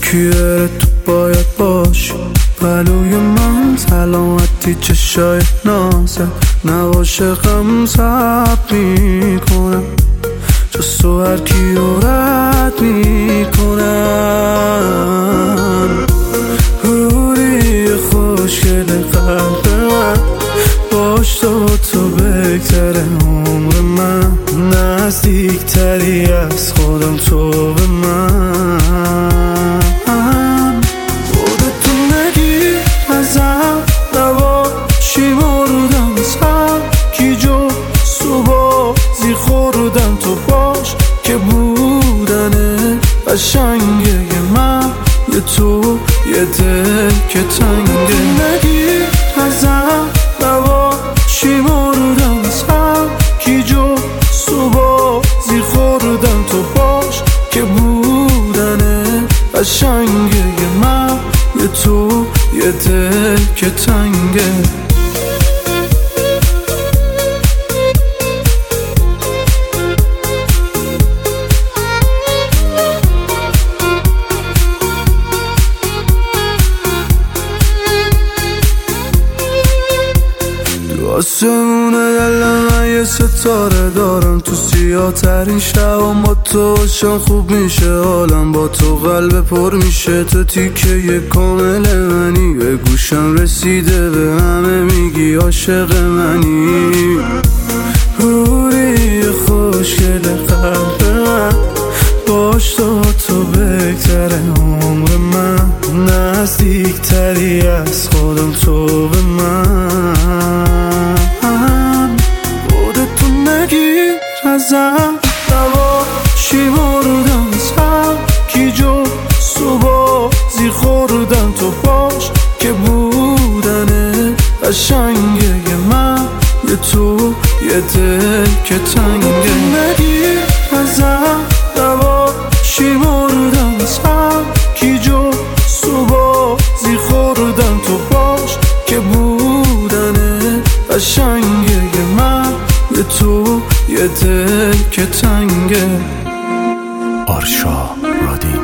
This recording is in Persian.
یکی بره تو باید باش پلوی من سلامتی چشای نازت نباشه غم ثبت میکنم جز تو هر کیو رد میکنم روری خوشگل قلب من باش تو بگذره عمر من نزدیکتری از خودم تو به من خودتو نگیر ازم نباشی مردم سر کی جو بازی خوردم تو باش که بودنه قشنگه من یه تو یه دل که تنگه نگیر ازم نباشی مردم سر کی جو بازی خوردم تو باش که بودنه قشنگه من یه تو یه دل که تنگه آسمونه دل من یه ستاره دارم تو سیاه ترین شبم با تو باشم خوب میشه حالم با تو قلب پر میشه تو تیکه یه کامل منی به گوشم رسیده به همه میگی عاشق منی روری خوشگل قلب من باش تو بگذره عمر من نزدیکتری از خودم تو به من خودتو نگیر ازم نباشی مردم سر کی جو بازی خوردم تو باش که بودنه قشنگه من یه تو یه دل که تنگه نگیر ازم نباشی مردم سر کی جو بازی خوردم تو باش که بودنه قشنگه من یه تو یه دل که تنگه آرشا رادیو